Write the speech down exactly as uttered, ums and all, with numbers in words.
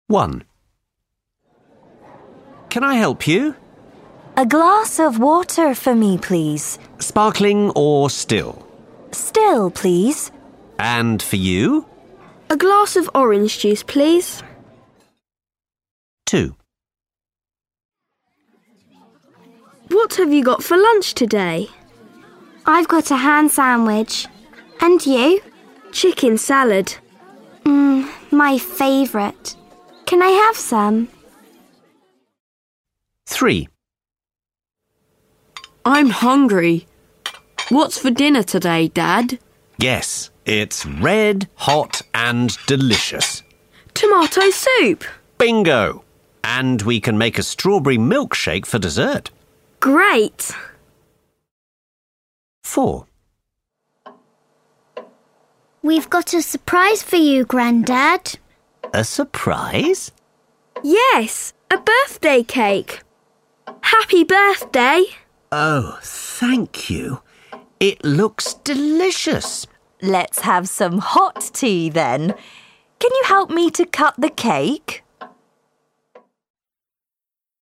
one. Can I help you? A glass of water for me, please. Sparkling or still? Still, please. And for you? A glass of orange juice, please. two. What have you got for lunch today? I've got a ham sandwich. And you? Chicken salad. Mmm, my favourite. Can I have some? three. I'm hungry. What's for dinner today, Dad? Yes, it's red, hot and delicious. Tomato soup. Bingo! And we can make a strawberry milkshake for dessert. Great. four. We've got a surprise for you, Grandad. A surprise? Yes, a birthday cake. Happy birthday. Oh, thank you. It looks delicious. Let's have some hot tea then. Can you help me to cut the cake?